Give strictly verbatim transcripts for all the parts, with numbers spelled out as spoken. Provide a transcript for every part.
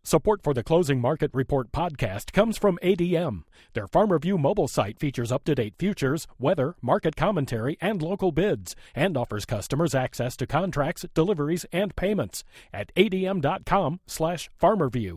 Support for the Closing Market Report podcast comes from A D M. Their FarmReview mobile site features up-to-date futures, weather, market commentary, and local bids, and offers customers access to contracts, deliveries, and payments at adm.com slash farmerview.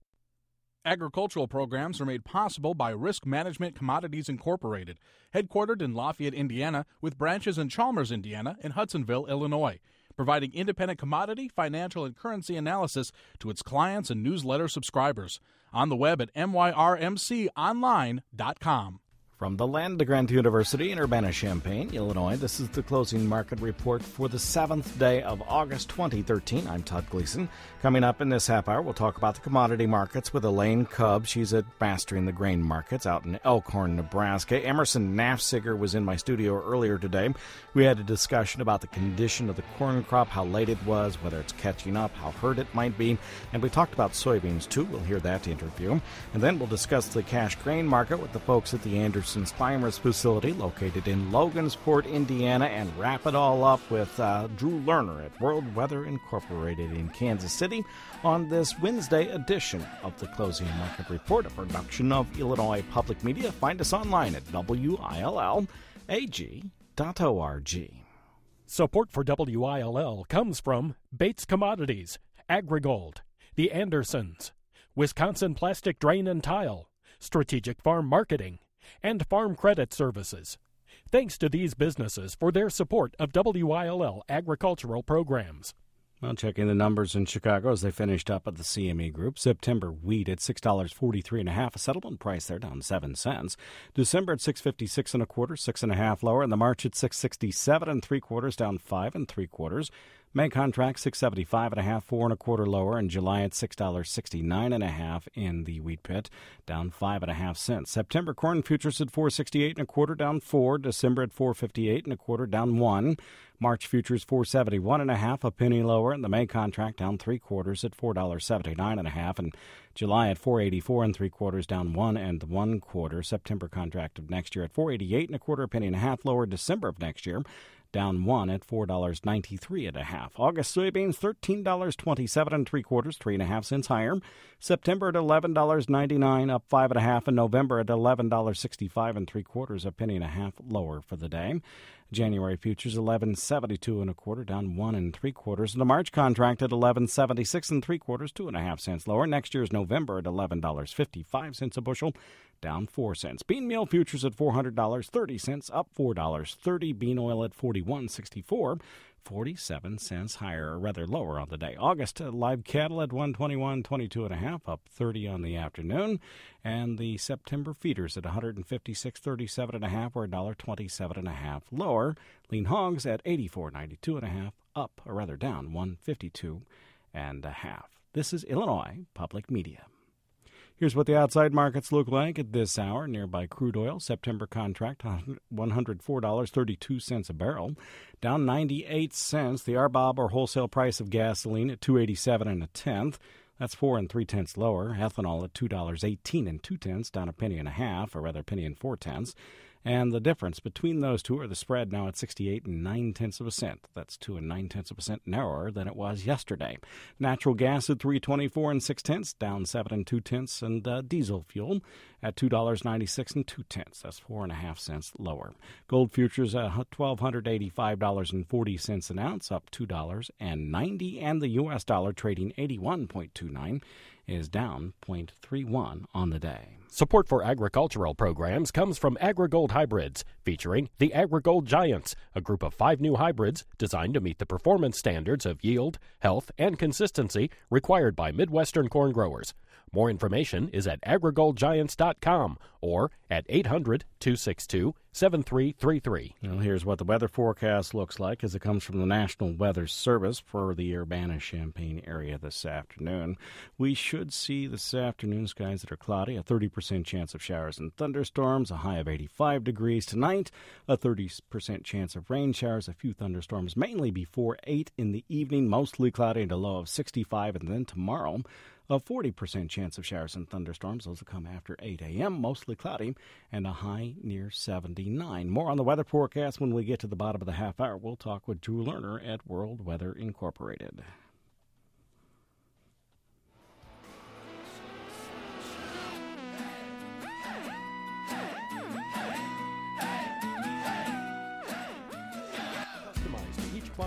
Agricultural programs are made possible by Risk Management Commodities Incorporated, headquartered in Lafayette, Indiana, with branches in Chalmers, Indiana, and Hudsonville, Illinois, providing independent commodity, financial, and currency analysis to its clients and newsletter subscribers. On the web at m y r m c online dot com. From the Land-Grant University in Urbana-Champaign, Illinois, this is the Closing Market Report for the seventh day of August twenty thirteen. I'm Todd Gleason. Coming up in this half hour, we'll talk about the commodity markets with Elaine Cubb. She's at Mastering the Grain Markets out in Elkhorn, Nebraska. Emerson Nafziger was in my studio earlier today. We had a discussion about the condition of the corn crop, how late it was, whether it's catching up, how hurt it might be. And we talked about soybeans, too. We'll hear that interview. And then we'll discuss the cash grain market with the folks at the Anderson Steinmers facility located in Logansport, Indiana, and wrap it all up with uh, Drew Lerner at World Weather Incorporated in Kansas City on this Wednesday edition of the Closing Market Report, a production of Illinois Public Media. Find us online at W I L L A G dot org. Support for W I L L comes from Bates Commodities, Agrigold, The Andersons, Wisconsin Plastic Drain and Tile, Strategic Farm Marketing, and Farm Credit Services. Thanks to these businesses for their support of W I L L agricultural programs. Well, checking the numbers in Chicago as they finished up at the C M E Group. September wheat at six dollars and forty-three cents a half. A settlement price there down seven cents. December at six fifty-six and a quarter, six and a half lower. And the March at six sixty-seven and three quarters, down five and three quarters. May contract six seventy-five and a half, four and a quarter lower, and July at six dollars and sixty-nine and a half in the wheat pit, down five and a half cents. September corn futures at four sixty-eight and a quarter, down four. December at four fifty-eight and a quarter, down one. March futures four seventy-one and a half, a penny lower, and the May contract down three quarters at four dollars and seventy-nine and a half, and July at four eighty-four and three quarters, down one and one quarter. September contract of next year at four eighty-eight and a quarter, a penny and a half lower. December of next year down one at four dollars and ninety-three and a half. August soybeans thirteen dollars and twenty-seven and three quarters, three and a half cents higher. September at eleven dollars and ninety-nine, up five and a half, and November at eleven dollars and sixty-five and three quarters, a penny and a half lower for the day. January futures eleven seventy-two and a quarter, down one and three quarters. And the March contract at eleven seventy-six and three quarters, two and a half cents lower. Next year's November at eleven dollars and fifty-five cents a bushel, down four cents. Bean meal futures at four hundred dollars and thirty cents, up four dollars and thirty cents. Bean oil at forty-one sixty-four, forty-seven cents higher, or rather lower on the day. August uh, live cattle at one twenty-one twenty-two and a half, up thirty on the afternoon. And the September feeders at one fifty-six thirty-seven and a half, or one twenty-seven and a half lower. Lean hogs at eighty-four ninety-two and a half, up, or rather down one fifty-two and a half. This is Illinois Public Media. Here's what the outside markets look like at this hour. Nearby crude oil, September contract, one hundred four dollars and thirty-two cents a barrel, down ninety-eight cents. The R B O B, or wholesale price of gasoline, at two eighty-seven and a tenth. That's four and three tenths lower. Ethanol at two dollars and eighteen and two tenths, down a penny and a half, or rather a penny and four tenths. And the difference between those two, are the spread now at sixty-eight and nine tenths of a cent. That's two and nine tenths of a cent narrower than it was yesterday. Natural gas at three twenty-four and six tenths, down seven and two tenths, and uh, diesel fuel at two dollars and ninety-six and two tenths. That's four and a half cents lower. Gold futures at one thousand two hundred eighty-five dollars and forty cents an ounce, up two dollars and ninety, and the U S dollar trading eighty-one point two nine is down zero point three one on the day. Support for agricultural programs comes from Agrigold Hybrids, featuring the Agrigold Giants, a group of five new hybrids designed to meet the performance standards of yield, health, and consistency required by Midwestern corn growers. More information is at agrigold giants dot com or at eight hundred, two six two, seven three three three. Well, here's what the weather forecast looks like as it comes from the National Weather Service for the Urbana-Champaign area this afternoon. We should see this afternoon skies that are cloudy, a thirty percent chance of showers and thunderstorms, a high of eighty-five degrees tonight, a thirty percent chance of rain showers, a few thunderstorms mainly before eight in the evening, mostly cloudy and a low of sixty-five, and then tomorrow a forty percent chance of showers and thunderstorms. Those will come after eight a.m., mostly cloudy, and a high near seventy-nine. More on the weather forecast when we get to the bottom of the half hour. We'll talk with Drew Lerner at World Weather Incorporated.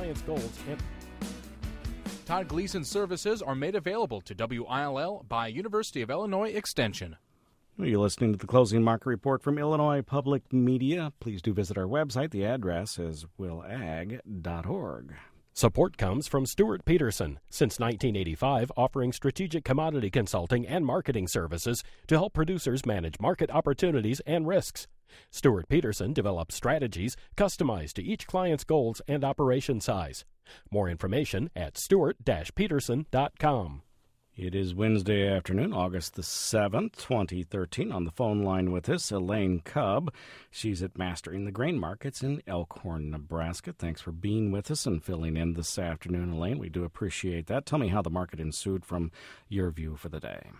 clients' goals and Todd Gleason services are made available to W I L L by University of Illinois Extension. You're listening to the Closing Market Report from Illinois Public Media. Please do visit our website. The address is will ag dot org. Support comes from Stuart Peterson, since nineteen eighty-five, offering strategic commodity consulting and marketing services to help producers manage market opportunities and risks. Stuart Peterson develops strategies customized to each client's goals and operation size. More information at stuart dash peterson dot com. It is Wednesday afternoon, August the seventh, twenty thirteen. On the phone line with us, Elaine Cubb. She's at Mastering the Grain Markets in Elkhorn, Nebraska. Thanks for being with us and filling in this afternoon, Elaine. We do appreciate that. Tell me how the market ensued from your view for the day.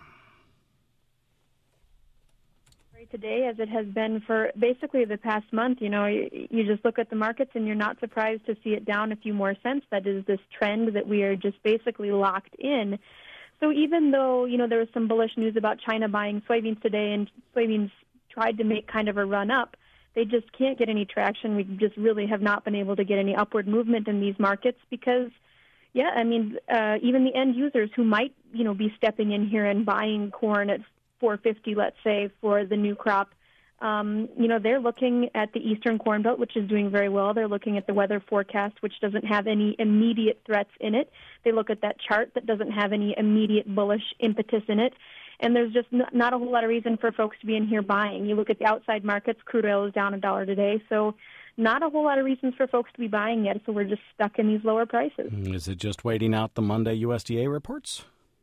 Today, as it has been for basically the past month, you know, you, you just look at the markets and you're not surprised to see it down a few more cents. That is this trend that we are just basically locked in. So even though, you know, there was some bullish news about China buying soybeans today and soybeans tried to make kind of a run up, they just can't get any traction. We just really have not been able to get any upward movement in these markets because, yeah, I mean, uh, even the end users who might, you know, be stepping in here and buying corn at four fifty, let's say, for the new crop, um, you know, they're looking at the Eastern Corn Belt, which is doing very well. They're looking at the weather forecast, which doesn't have any immediate threats in it. They look at that chart that doesn't have any immediate bullish impetus in it. And there's just not a whole lot of reason for folks to be in here buying. You look at the outside markets, crude oil is down a dollar today, so not a whole lot of reasons for folks to be buying yet, so we're just stuck in these lower prices. Is it just waiting out the Monday U S D A reports?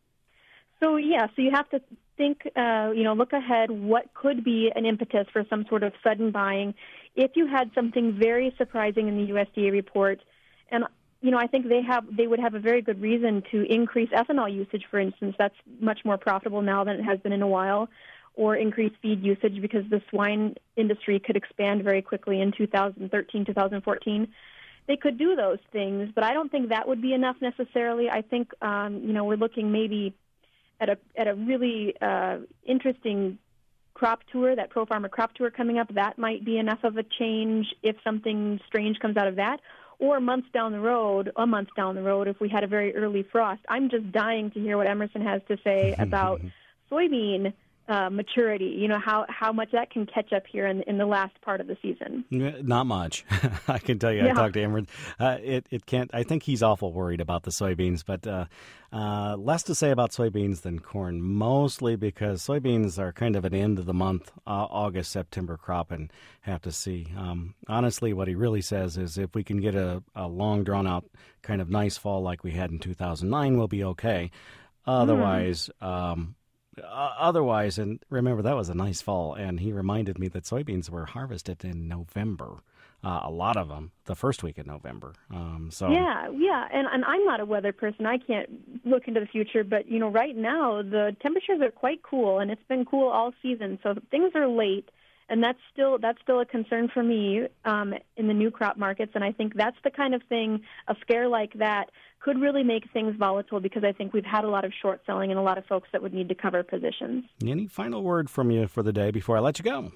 So, yeah, so you have to think, uh, you know, look ahead, what could be an impetus for some sort of sudden buying if you had something very surprising in the U S D A report. And, you know, I think they have they would have a very good reason to increase ethanol usage, for instance. That's much more profitable now than it has been in a while, or increase feed usage because the swine industry could expand very quickly in two thousand thirteen, two thousand fourteen. They could do those things, but I don't think that would be enough necessarily. I think, um, you know, we're looking maybe at a at a really uh, interesting crop tour, that Pro Farmer crop tour coming up. That might be enough of a change if something strange comes out of that. Or months down the road, a month down the road, if we had a very early frost. I'm just dying to hear what Emerson has to say about soybean uh, maturity, you know, how, how much that can catch up here in, in the last part of the season. Not much. I can tell you, yeah. I talked to Emerson. Uh, it, it can't, I think he's awful worried about the soybeans, but uh, uh, less to say about soybeans than corn, mostly because soybeans are kind of an end of the month, uh, August, September crop, and have to see. Um, honestly, what he really says is if we can get a, a long, drawn-out kind of nice fall like we had in two thousand nine, we'll be okay. Otherwise, mm. um, Uh, otherwise, and remember, that was a nice fall, and he reminded me that soybeans were harvested in November, uh, a lot of them, the first week of November. Um, so Yeah, yeah, and, and I'm not a weather person. I can't look into the future, but, you know, right now the temperatures are quite cool, and it's been cool all season, so things are late, and that's still that's still a concern for me um, in the new crop markets, and I think that's the kind of thing, a scare like that could really make things volatile because I think we've had a lot of short selling and a lot of folks that would need to cover positions. Any final word from you for the day before I let you go?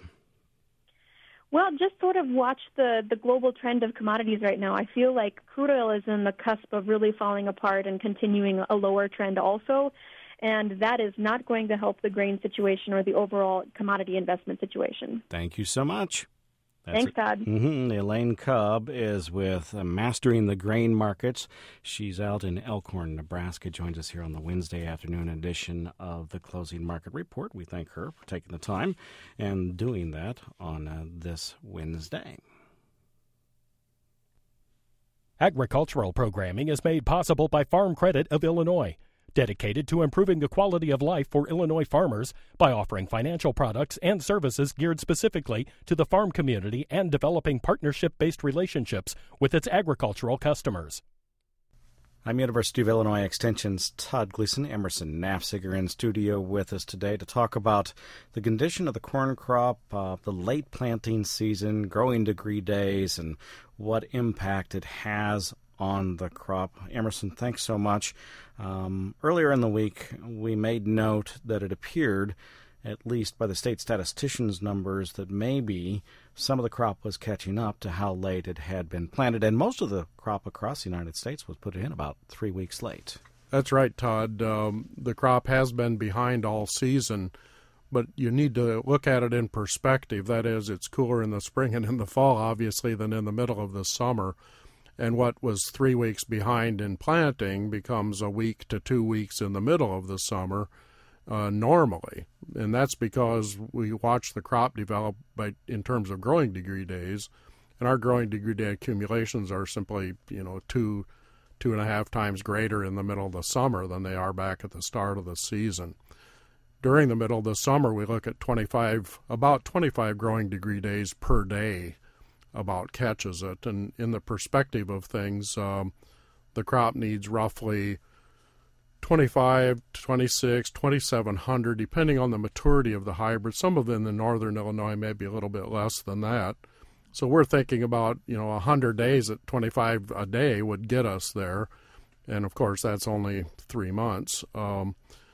Well, just sort of watch the, the global trend of commodities right now. I feel like crude oil is in the cusp of really falling apart and continuing a lower trend also, and that is not going to help the grain situation or the overall commodity investment situation. Thank you so much. That's Thanks, Todd. Mm-hmm. Elaine Cubb is with uh, Mastering the Grain Markets. She's out in Elkhorn, Nebraska. Joins us here on the Wednesday afternoon edition of the Closing Market Report. We thank her for taking the time and doing that on uh, this Wednesday. Agricultural programming is made possible by Farm Credit of Illinois, dedicated to improving the quality of life for Illinois farmers by offering financial products and services geared specifically to the farm community and developing partnership-based relationships with its agricultural customers. I'm University of Illinois Extension's Todd Gleason. Emerson Nafziger in studio with us today to talk about the condition of the corn crop, uh, the late planting season, growing degree days, and what impact it has on the crop. Emerson, thanks so much. Um, earlier in the week, we made note that it appeared at least by the state statisticians' numbers, that maybe some of the crop was catching up to how late it had been planted. And most of the crop across the United States was put in about three weeks late. That's right, Todd. Um, the crop has been behind all season, but you need to look at it in perspective. That is, it's cooler in the spring and in the fall, obviously, than in the middle of the summer. And what was three weeks behind in planting becomes a week to two weeks in the middle of the summer uh, normally. And that's because we watch the crop develop by, in terms of growing degree days, and our growing degree day accumulations are simply, you know, two, two and a half times greater in the middle of the summer than they are back at the start of the season. During the middle of the summer, we look at twenty-five, about twenty-five growing degree days per day about catches it. And in the perspective of things, um, the crop needs roughly twenty-five, twenty-six, twenty-seven hundred, depending on the maturity of the hybrid. Some of them in northern Illinois may be a little bit less than that. So we're thinking about, you know, one hundred days at twenty-five a day would get us there. And, of course, that's only three months. Um,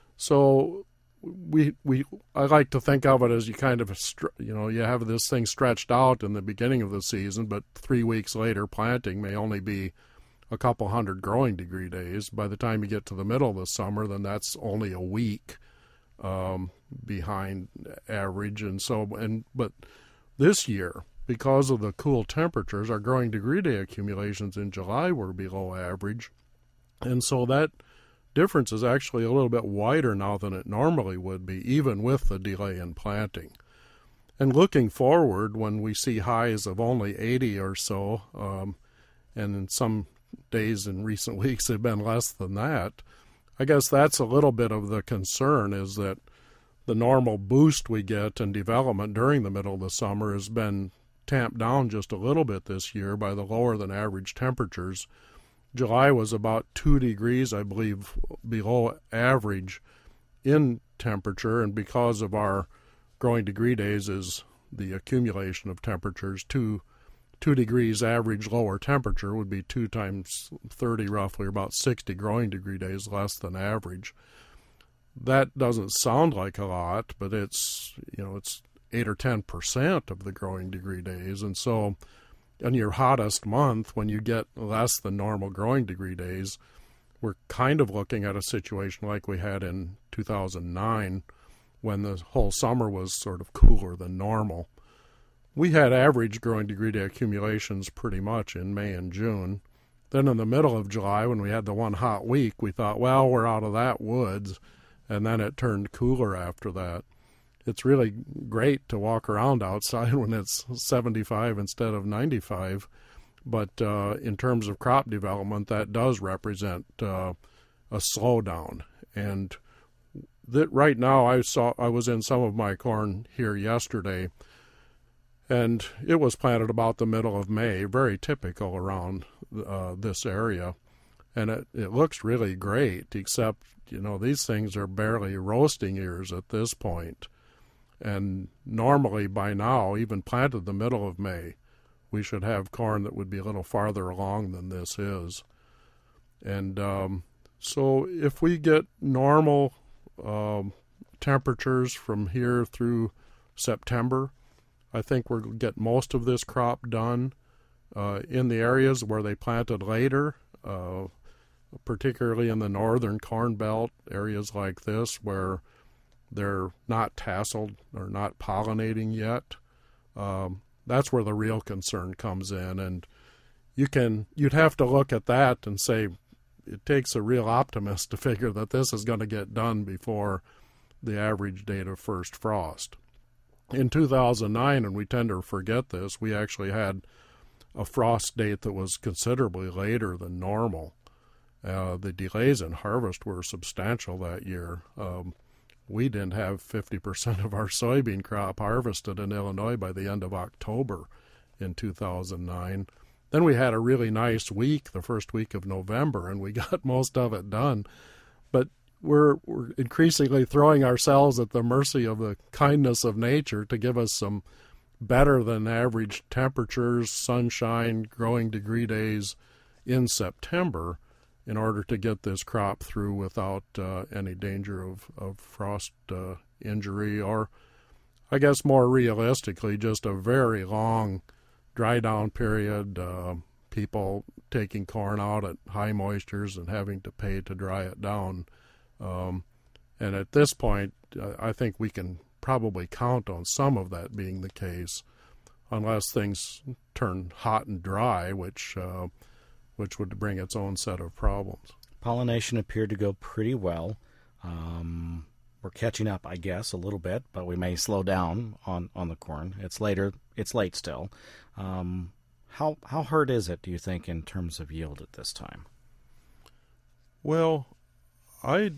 so we we I like to think of it as you kind of, you know, you have this thing stretched out in the beginning of the season, but three weeks later planting may only be a couple hundred growing degree days. By the time you get to the middle of the summer, then that's only a week um, behind average. And so, and but this year, because of the cool temperatures, our growing degree day accumulations in July were below average. And so that difference is actually a little bit wider now than it normally would be, even with the delay in planting. And looking forward, when we see highs of only eighty or so, um, and in some days in recent weeks have been less than that, I guess that's a little bit of the concern, is that the normal boost we get in development during the middle of the summer has been tamped down just a little bit this year by the lower than average temperatures. July was about two degrees, I believe, below average in temperature, and because of our growing degree days is the accumulation of temperatures, two two degrees average lower temperature would be two times thirty, roughly, about sixty growing degree days less than average. That doesn't sound like a lot, but it's, you know, it's eight or ten percent of the growing degree days. And so in your hottest month, when you get less than normal growing degree days, we're kind of looking at a situation like we had in two thousand nine, when the whole summer was sort of cooler than normal. We had average growing degree day accumulations pretty much in May and June. Then in the middle of July, when we had the one hot week, we thought, well, we're out of that woods, and then it turned cooler after that. It's really great to walk around outside when it's seventy-five instead of ninety-five, but uh, in terms of crop development, that does represent uh, a slowdown. And that right now, I saw I was in some of my corn here yesterday, and it was planted about the middle of May, very typical around uh, this area, and it, it looks really great, except, you know, these things are barely roasting ears at this point. And normally by now, even planted the middle of May, we should have corn that would be a little farther along than this is. And um, so if we get normal um, temperatures from here through September, I think we'll get most of this crop done. Uh, in the areas where they planted later, uh, particularly in the northern corn belt, areas like this where they're not tasseled or not pollinating yet, um, that's where the real concern comes in. And you can, you'd have to look at that and say it takes a real optimist to figure that this is going to get done before the average date of first frost. In two thousand nine, and we tend to forget this, we actually had a frost date that was considerably later than normal. Uh, the delays in harvest were substantial that year. Um, We didn't have fifty percent of our soybean crop harvested in Illinois by the end of October in two thousand nine. Then we had a really nice week, the first week of November, and we got most of it done. But we're, we're increasingly throwing ourselves at the mercy of the kindness of nature to give us some better than average temperatures, sunshine, growing degree days in September. in order to get this crop through without uh, any danger of, of frost uh, injury, or I guess more realistically, just a very long dry down period, uh, people taking corn out at high moistures and having to pay to dry it down. Um, and at this point, uh, I think we can probably count on some of that being the case, unless things turn hot and dry, which uh, which would bring its own set of problems. Pollination appeared to go pretty well. Um, we're catching up, I guess, a little bit, but we may slow down on, on the corn. It's later. It's late still. Um, how how hurt is it, do you think, in terms of yield at this time? Well, I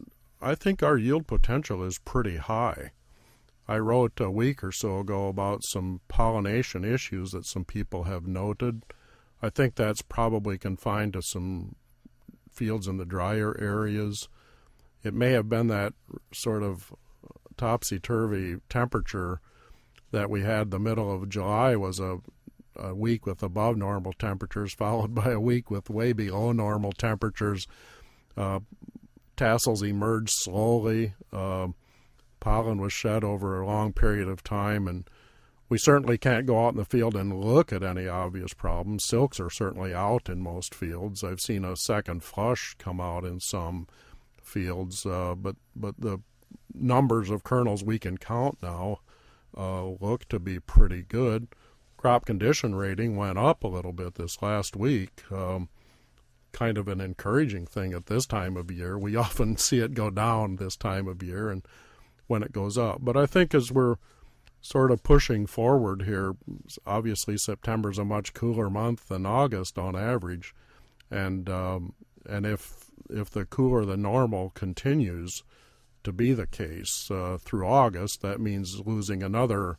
I think our yield potential is pretty high. I wrote a week or so ago about some pollination issues that some people have noted. I think that's probably confined to some fields in the drier areas. It may have been that sort of topsy-turvy temperature that we had. The middle of July was a, a week with above normal temperatures, followed by a week with way below normal temperatures. Uh, tassels emerged slowly. Uh, pollen was shed over a long period of time, and we certainly can't go out in the field and look at any obvious problems. Silks are certainly out in most fields. I've seen a second flush come out in some fields, uh, but but the numbers of kernels we can count now uh, look to be pretty good. Crop condition rating went up a little bit this last week, um, kind of an encouraging thing at this time of year. We often see it go down this time of year and when it goes up. But I think as we're sort of pushing forward here, obviously September's a much cooler month than August on average, and um, and if if the cooler than normal continues to be the case uh, through August, that means losing another,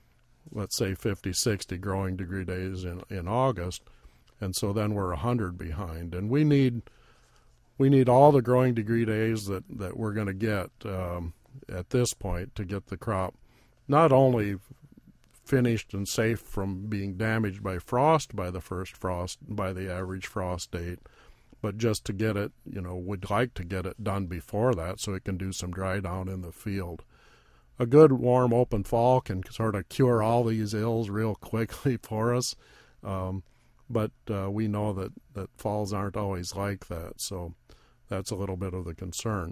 let's say, fifty, sixty growing degree days in, in August, and so then we're one hundred behind. And we need we need all the growing degree days that, that we're going to get um, at this point to get the crop not only finished and safe from being damaged by frost by the first frost, by the average frost date, but just to get it, you know, we'd like to get it done before that so it can do some dry down in the field. A good warm open fall can sort of cure all these ills real quickly for us, um, but uh, we know that, that falls aren't always like that, so that's a little bit of the concern.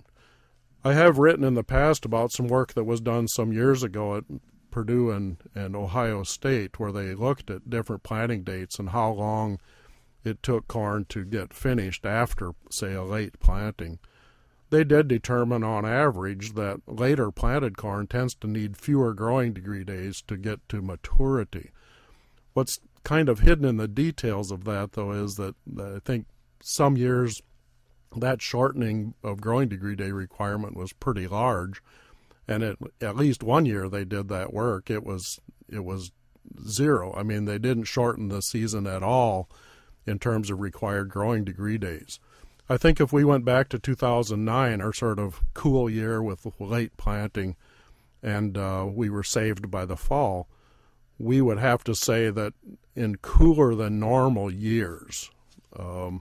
I have written in the past about some work that was done some years ago at Purdue and, and Ohio State, where they looked at different planting dates and how long it took corn to get finished after, say, a late planting. They did determine on average that later planted corn tends to need fewer growing degree days to get to maturity. What's kind of hidden in the details of that, though, is that, that I think some years that shortening of growing degree day requirement was pretty large, and it, at least one year they did that work, it was it was zero. I mean, they didn't shorten the season at all in terms of required growing degree days. I think if we went back to two thousand nine, our sort of cool year with late planting, and uh, we were saved by the fall, we would have to say that in cooler than normal years, um,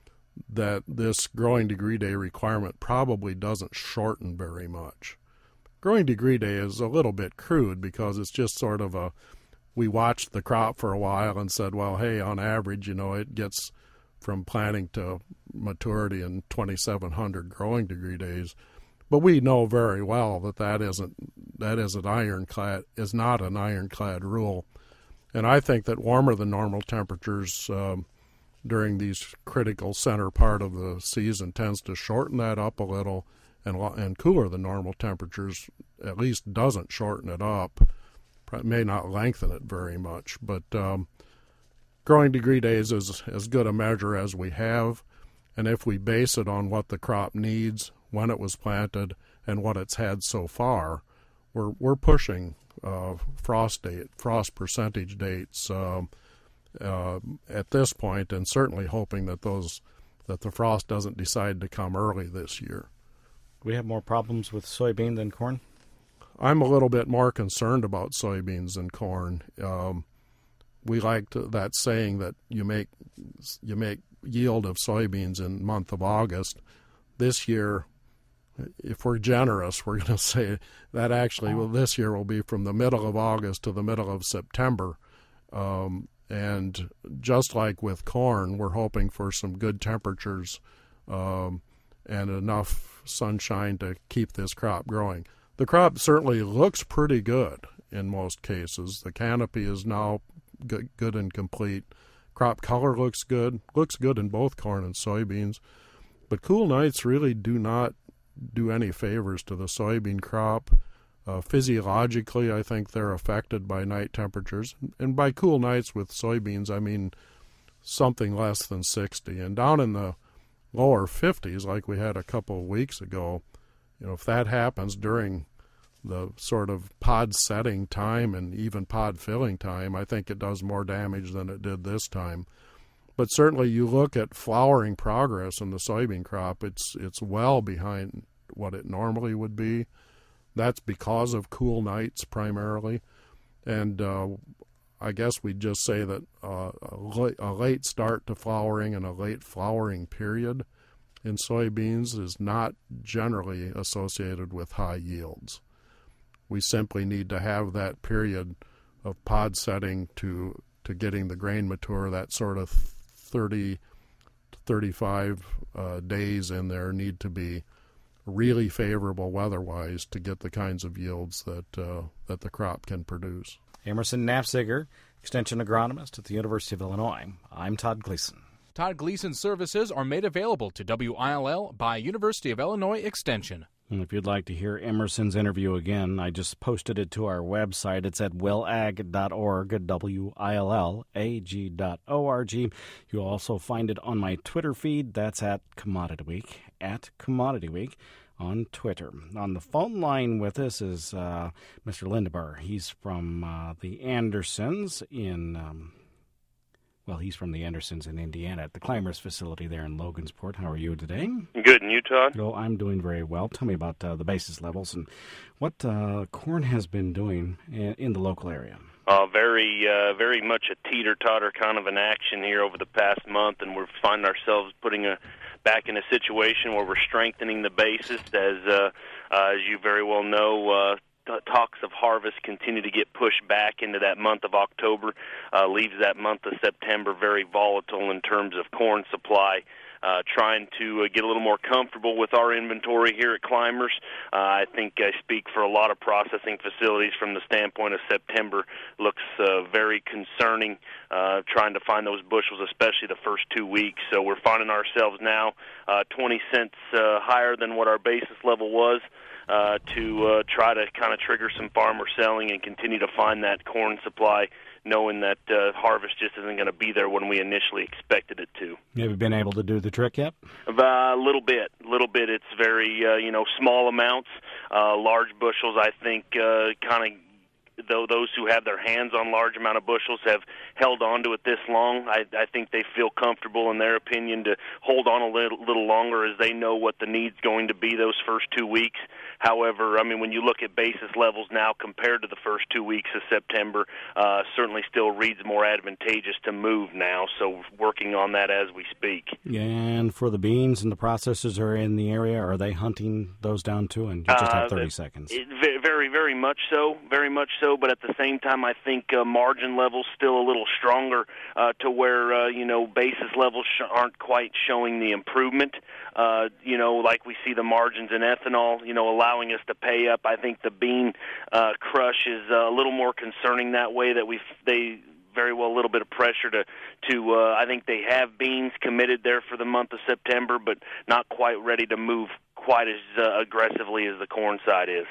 that this growing degree day requirement probably doesn't shorten very much. Growing degree day is a little bit crude because it's just sort of a, we watched the crop for a while and said, well, hey, on average, you know, it gets from planting to maturity in twenty-seven hundred growing degree days. But we know very well that that isn't, that isn't ironclad, is not an ironclad rule. And I think that warmer than normal temperatures um, during these critical center part of the season tends to shorten that up a little, and and cooler than normal temperatures at least doesn't shorten it up. It may not lengthen it very much, but um, growing degree days is as good a measure as we have, and if we base it on what the crop needs, when it was planted, and what it's had so far, we're we're pushing uh, frost date, frost percentage dates um, uh, at this point, and certainly hoping that those that the frost doesn't decide to come early this year. We have more problems with soybean than corn? I'm a little bit more concerned about soybeans than corn. Um, we like to, that saying that you make you make yield of soybeans in the month of August. This year, if we're generous, we're going to say that actually, well, this year will be from the middle of August to the middle of September. Um, and just like with corn, we're hoping for some good temperatures um, and enough sunshine to keep this crop growing. The crop certainly looks pretty good in most cases. The canopy is now good, good and complete. Crop color looks good, looks good in both corn and soybeans. But cool nights really do not do any favors to the soybean crop. Uh, physiologically, I think they're affected by night temperatures. And by cool nights with soybeans, I mean something less than sixty. And down in the lower fifties, like we had a couple of weeks ago, you know, if that happens during the sort of pod setting time and even pod filling time, I think it does more damage than it did this time. But certainly you look at flowering progress in the soybean crop, it's it's well behind what it normally would be. That's because of cool nights primarily. And uh, I guess we'd just say that uh, a, late, a late start to flowering and a late flowering period in soybeans is not generally associated with high yields. We simply need to have that period of pod setting to to getting the grain mature, that sort of thirty to thirty-five uh, days in there need to be really favorable weather-wise to get the kinds of yields that uh, that the crop can produce. Emerson Nafziger, Extension Agronomist at the University of Illinois. I'm Todd Gleason. Todd Gleason services are made available to W I L L by University of Illinois Extension. And if you'd like to hear Emerson's interview again, I just posted it to our website. It's at willag dot org, W I L L A G dot O R G. You'll also find it on my Twitter feed. That's at Commodity Week, at Commodity Week on Twitter. On the phone line with us is uh, Mister Lindebar. He's from uh, the Andersons in... Um, Well, he's from the Andersons in Indiana at the Climbers facility there in Logansport. How are you today? Good, and you, Todd? Oh, I'm doing very well. Tell me about uh, the basis levels and what uh, corn has been doing in, in the local area. Uh, very, uh, very much a teeter-totter kind of an action here over the past month, and we're finding ourselves putting a back in a situation where we're strengthening the basis, as uh, uh, as you very well know. Uh, Talks of harvest continue to get pushed back into that month of October, uh, leaves that month of September very volatile in terms of corn supply. Uh, trying to uh, get a little more comfortable with our inventory here at Climbers. Uh, I think I speak for a lot of processing facilities from the standpoint of September. Looks uh, very concerning, uh, trying to find those bushels, especially the first two weeks. So we're finding ourselves now uh, twenty cents uh, higher than what our basis level was. Uh, to uh, try to kind of trigger some farmer selling and continue to find that corn supply, knowing that uh, harvest just isn't going to be there when we initially expected it to. Have you been able to do the trick yet? A uh, little bit, a little bit. It's very, uh, you know, small amounts. Uh, large bushels, I think, uh, kind of, though those who have their hands on large amount of bushels have held on to it this long. I, I think they feel comfortable, in their opinion, to hold on a little, little longer, as they know what the need's going to be those first two weeks. However, I mean, when you look at basis levels now compared to the first two weeks of September, uh, certainly still reads more advantageous to move now. So working on that as we speak. And for the beans and the processors are in the area, are they hunting those down too? And you just have thirty uh, seconds. It, very, very much so. Very much so. But at the same time, I think uh, margin levels still a little stronger uh, to where, uh, you know, basis levels sh- aren't quite showing the improvement. Uh, you know, like we see the margins in ethanol, you know, allowing us to pay up. I think the bean uh, crush is uh, a little more concerning that way, that we they very well a little bit of pressure to, to uh, I think they have beans committed there for the month of September, but not quite ready to move quite as uh, aggressively as the corn side is.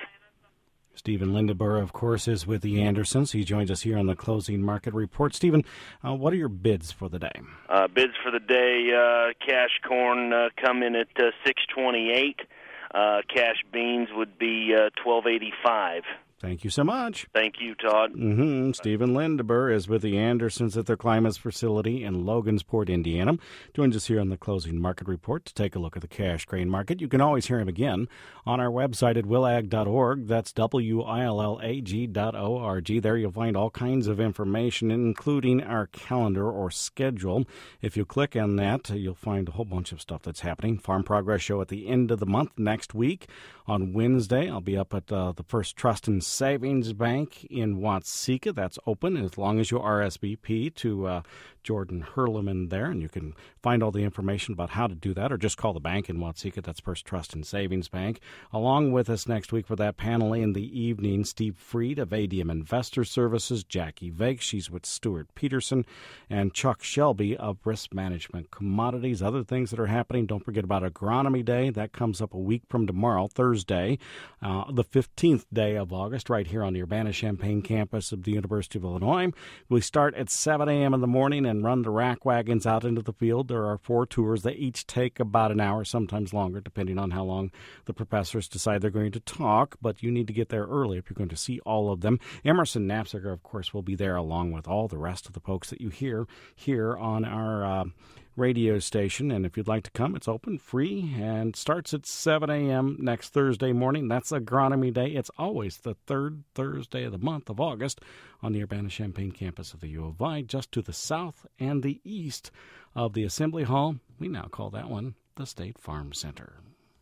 Stephen Lindebar, of course, is with the Andersons. He joins us here on the Closing Market Report. Stephen, uh, what are your bids for the day? Uh, bids for the day, uh, cash corn uh, come in at uh, six twenty-eight. Uh, cash beans would be uh, twelve eighty-five. Thank you so much. Thank you, Todd. Mm-hmm. Stephen Lindeber is with the Andersons at their Climates facility in Logansport, Indiana. Joins us here on the Closing Market Report to take a look at the cash grain market. You can always hear him again on our website at willag dot org. That's W I L L A G dot O R G. There you'll find all kinds of information, including our calendar or schedule. If you click on that, you'll find a whole bunch of stuff that's happening. Farm Progress Show at the end of the month next week. On Wednesday, I'll be up at uh, the First Trust and Savings Bank in Watseka. That's open as long as you R S V P to uh, Jordan Herleman there, and you can find all the information about how to do that, or just call the bank in Watseka. That's First Trust and Savings Bank. Along with us next week for that panel in the evening, Steve Freed of A D M Investor Services, Jackie Vake, she's with Stuart Peterson, and Chuck Shelby of Risk Management Commodities. Other things that are happening, don't forget about Agronomy Day. That comes up a week from tomorrow, Thursday, uh, the fifteenth day of August, right here on the Urbana-Champaign campus of the University of Illinois. We start at seven a.m. in the morning and run the rack wagons out into the field. There are four tours. They each take about an hour, sometimes longer, depending on how long the professors decide they're going to talk, but you need to get there early if you're going to see all of them. Emerson Knapsager, of course, will be there along with all the rest of the folks that you hear here on our uh, radio station, and if you'd like to come, it's open, free, and starts at seven a.m. next Thursday morning. That's Agronomy Day. It's always the third Thursday of the month of August on the Urbana-Champaign campus of the U of I, just to the south and the east of the Assembly Hall. We now call that one the State Farm Center.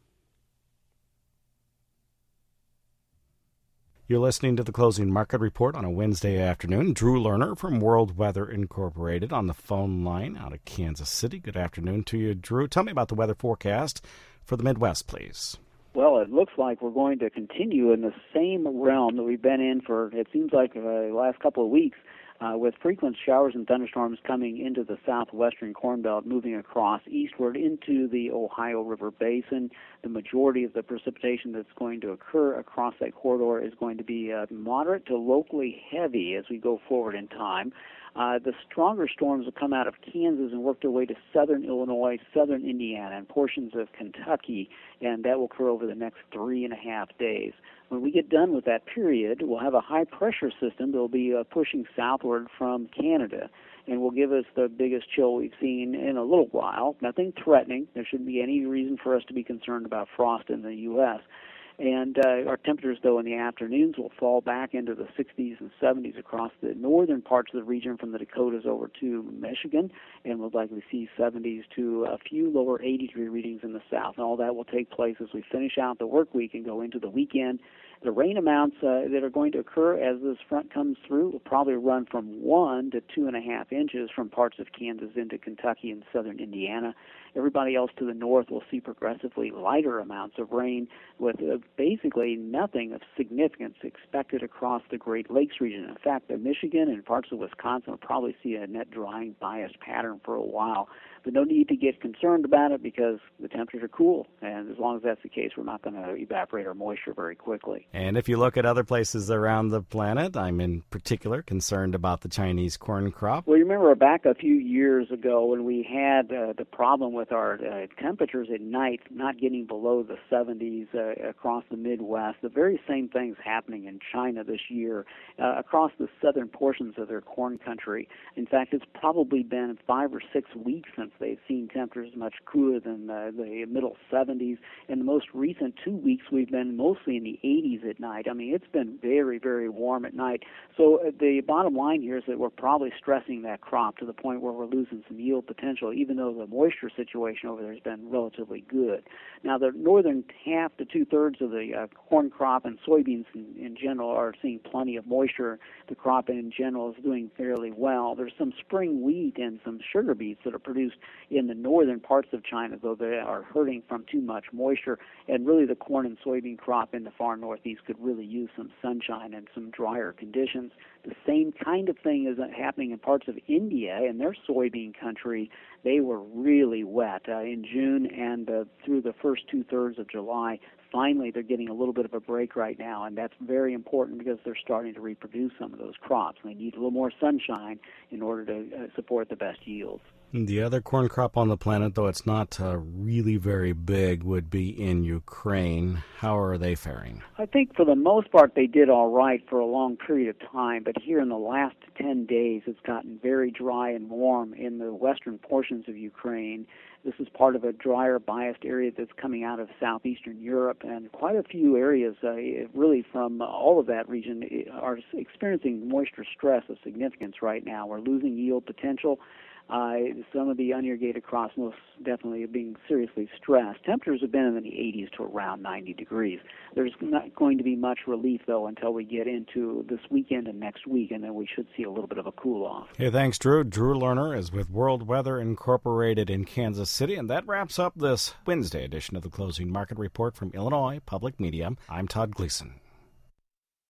You're listening to the Closing Market Report on a Wednesday afternoon. Drew Lerner from World Weather Incorporated on the phone line out of Kansas City. Good afternoon to you, Drew. Tell me about the weather forecast for the Midwest, please. Well, it looks like we're going to continue in the same realm that we've been in for, it seems like, uh, the last couple of weeks. Uh, with frequent showers and thunderstorms coming into the southwestern Corn Belt, moving across eastward into the Ohio River Basin. The majority of the precipitation that's going to occur across that corridor is going to be uh, moderate to locally heavy as we go forward in time. Uh, the stronger storms will come out of Kansas and work their way to southern Illinois, southern Indiana, and portions of Kentucky, and that will occur over the next three and a half days. When we get done with that period, we'll have a high-pressure system that will be uh, pushing southward from Canada and will give us the biggest chill we've seen in a little while. Nothing threatening. There shouldn't be any reason for us to be concerned about frost in the U S And uh, our temperatures, though, in the afternoons will fall back into the sixties and seventies across the northern parts of the region from the Dakotas over to Michigan, and we'll likely see seventies to a few lower eighty-degree readings in the south. And all that will take place as we finish out the work week and go into the weekend. The rain amounts uh, that are going to occur as this front comes through will probably run from one to two and a half inches from parts of Kansas into Kentucky and southern Indiana. Everybody else to the north will see progressively lighter amounts of rain with uh, basically nothing of significance expected across the Great Lakes region. In fact, the Michigan and parts of Wisconsin will probably see a net drying bias pattern for a while. But no need to get concerned about it because the temperatures are cool, and as long as that's the case, we're not going to evaporate our moisture very quickly. And if you look at other places around the planet, I'm in particular concerned about the Chinese corn crop. Well, you remember back a few years ago when we had uh, the problem with our uh, temperatures at night not getting below the seventies uh, across the Midwest. The very same thing's happening in China this year uh, across the southern portions of their corn country. In fact, it's probably been five or six weeks since they've seen temperatures much cooler than uh, the middle seventies. In the most recent two weeks, we've been mostly in the eighties at night. I mean, it's been very, very warm at night. So uh, the bottom line here is that we're probably stressing that crop to the point where we're losing some yield potential, even though the moisture situation over there has been relatively good. Now, the northern half to two-thirds of the uh, corn crop and soybeans in, in general are seeing plenty of moisture. The crop in general is doing fairly well. There's some spring wheat and some sugar beets that are produced in the northern parts of China, though they are hurting from too much moisture. And really the corn and soybean crop in the far northeast could really use some sunshine and some drier conditions. The same kind of thing is happening in parts of India and their soybean country. They were really wet uh, in June and uh, through the first two-thirds of July. Finally, they're getting a little bit of a break right now, and that's very important because they're starting to reproduce some of those crops. They need a little more sunshine in order to uh, support the best yields. The other corn crop on the planet, though it's not uh, really very big, would be in Ukraine. How are they faring? I think for the most part they did all right for a long period of time, but here in the last ten days it's gotten very dry and warm in the western portions of Ukraine. This is part of a drier biased area that's coming out of southeastern Europe, and quite a few areas, uh, really from all of that region, are experiencing moisture stress of significance right now. We're losing yield potential. Uh, some of the unirrigated crops most definitely are being seriously stressed. Temperatures have been in the eighties to around ninety degrees. There's not going to be much relief, though, until we get into this weekend and next week, and then we should see a little bit of a cool-off. Hey, thanks, Drew. Drew Lerner is with World Weather Incorporated in Kansas City, and that wraps up this Wednesday edition of the Closing Market Report from Illinois Public Media. I'm Todd Gleason.